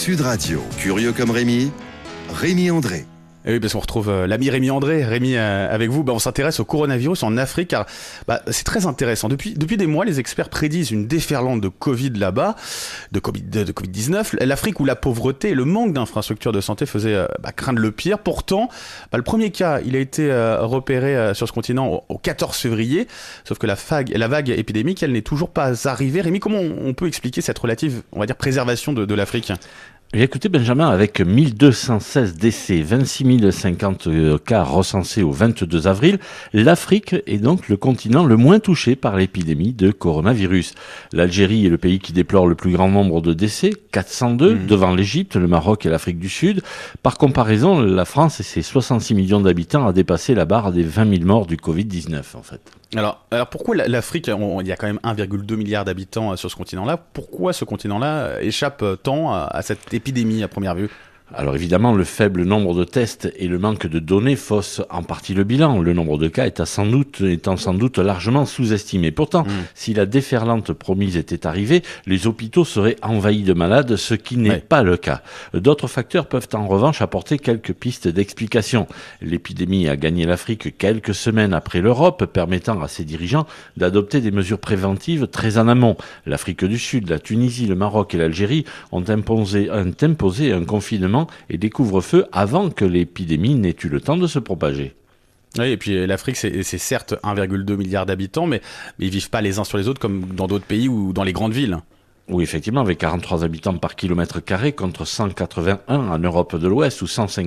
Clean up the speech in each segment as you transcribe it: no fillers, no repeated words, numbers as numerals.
Sud Radio. Curieux comme Rémi, Rémi André. Et oui, parce qu'on retrouve l'ami Rémi André. Rémi, avec vous, on s'intéresse au coronavirus en Afrique, car c'est très intéressant. Depuis des mois, les experts prédisent une déferlante de Covid là-bas, de Covid-19. L'Afrique où la pauvreté et le manque d'infrastructures de santé faisaient craindre le pire. Pourtant, le premier cas, il a été repéré sur ce continent au 14 février. Sauf que la vague épidémique, elle n'est toujours pas arrivée. Rémi, comment on peut expliquer cette relative, on va dire, préservation de l'Afrique ? Et écoutez Benjamin, avec 1216 décès, 26 050 cas recensés au 22 avril, l'Afrique est donc le continent le moins touché par l'épidémie de coronavirus. L'Algérie est le pays qui déplore le plus grand nombre de décès, 402, devant l'Égypte, le Maroc et l'Afrique du Sud. Par comparaison, la France et ses 66 millions d'habitants a dépassé la barre des 20 000 morts du Covid-19 en fait. Alors pourquoi l'Afrique, il y a quand même 1,2 milliard d'habitants sur ce continent-là, pourquoi ce continent-là échappe tant à cette épidémie à première vue ? Alors évidemment, le faible nombre de tests et le manque de données faussent en partie le bilan. Le nombre de cas étant sans doute largement sous-estimé. Pourtant, si la déferlante promise était arrivée, les hôpitaux seraient envahis de malades, ce qui n'est pas le cas. D'autres facteurs peuvent en revanche apporter quelques pistes d'explication. L'épidémie a gagné l'Afrique quelques semaines après l'Europe, permettant à ses dirigeants d'adopter des mesures préventives très en amont. L'Afrique du Sud, la Tunisie, le Maroc et l'Algérie ont imposé un confinement et des couvre-feux avant que l'épidémie n'ait eu le temps de se propager. Oui, et puis l'Afrique, c'est certes 1,2 milliard d'habitants, mais ils vivent pas les uns sur les autres comme dans d'autres pays ou dans les grandes villes. Oui, effectivement, avec 43 habitants par kilomètre carré contre 181 en Europe de l'Ouest ou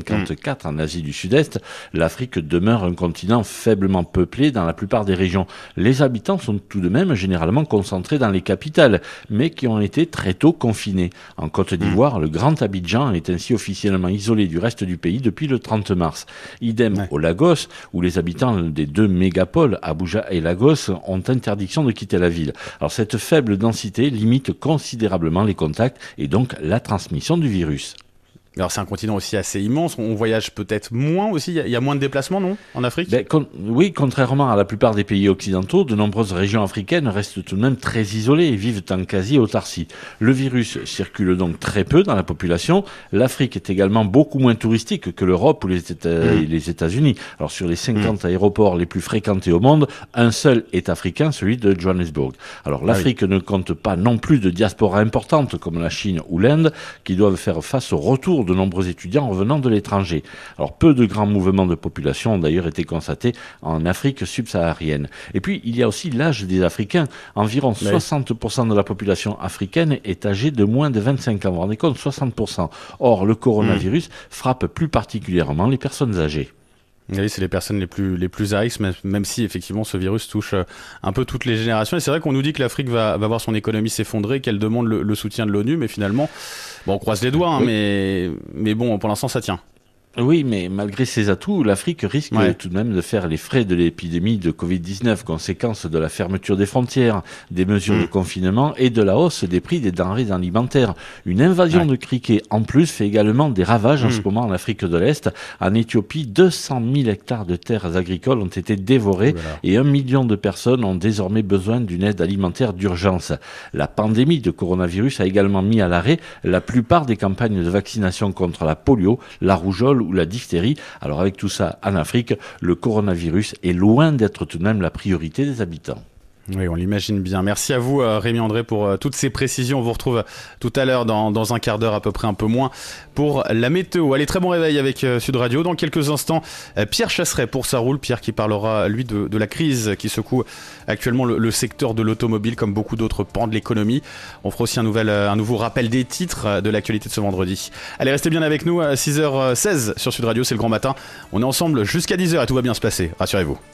154 en Asie du Sud-Est, l'Afrique demeure un continent faiblement peuplé dans la plupart des régions. Les habitants sont tout de même généralement concentrés dans les capitales, mais qui ont été très tôt confinés. En Côte d'Ivoire, le Grand Abidjan est ainsi officiellement isolé du reste du pays depuis le 30 mars. Idem au Lagos, où les habitants des deux mégapoles, Abuja et Lagos, ont interdiction de quitter la ville. Alors cette faible densité limite considérablement les contacts et donc la transmission du virus. Alors c'est un continent aussi assez immense, on voyage peut-être moins aussi, il y a moins de déplacements, non, en Afrique ? Oui, contrairement à la plupart des pays occidentaux, de nombreuses régions africaines restent tout de même très isolées et vivent en quasi-autarcie. Le virus circule donc très peu dans la population. L'Afrique est également beaucoup moins touristique que l'Europe ou les États-Unis. Alors sur les 50 aéroports les plus fréquentés au monde, un seul est africain, celui de Johannesburg. Alors l'Afrique ne compte pas non plus de diaspora importante comme la Chine ou l'Inde, qui doivent faire face au retour de nombreux étudiants revenant de l'étranger. Alors peu de grands mouvements de population ont d'ailleurs été constatés en Afrique subsaharienne. Et puis il y a aussi l'âge des Africains. Environ 60% de la population africaine est âgée de moins de 25 ans. Vous vous rendez compte, 60%. Or le coronavirus frappe plus particulièrement les personnes âgées. Oui, c'est les personnes les plus à risque, même si effectivement ce virus touche un peu toutes les générations. Et c'est vrai qu'on nous dit que l'Afrique va voir son économie s'effondrer, qu'elle demande le soutien de l'ONU, mais finalement, on croise les doigts, mais bon, pour l'instant ça tient. Oui, mais malgré ses atouts, l'Afrique risque tout de même de faire les frais de l'épidémie de Covid-19, conséquence de la fermeture des frontières, des mesures de confinement et de la hausse des prix des denrées alimentaires. Une invasion de criquets, en plus, fait également des ravages en ce moment en Afrique de l'Est. En Éthiopie, 200 000 hectares de terres agricoles ont été dévorés et 1 million de personnes ont désormais besoin d'une aide alimentaire d'urgence. La pandémie de coronavirus a également mis à l'arrêt la plupart des campagnes de vaccination contre la polio, la rougeole ou la diphtérie. Alors avec tout ça en Afrique, le coronavirus est loin d'être tout de même la priorité des habitants. Oui, on l'imagine bien. Merci à vous, Rémi André, pour toutes ces précisions. On vous retrouve tout à l'heure, dans un quart d'heure à peu près, un peu moins, pour la météo. Allez, très bon réveil avec Sud Radio. Dans quelques instants, Pierre Chasseret pour Ça roule. Pierre qui parlera, lui, de la crise qui secoue actuellement le secteur de l'automobile, comme beaucoup d'autres pans de l'économie. On fera aussi un nouveau rappel des titres de l'actualité de ce vendredi. Allez, restez bien avec nous à 6h16 sur Sud Radio, c'est le grand matin. On est ensemble jusqu'à 10h et tout va bien se passer, rassurez-vous.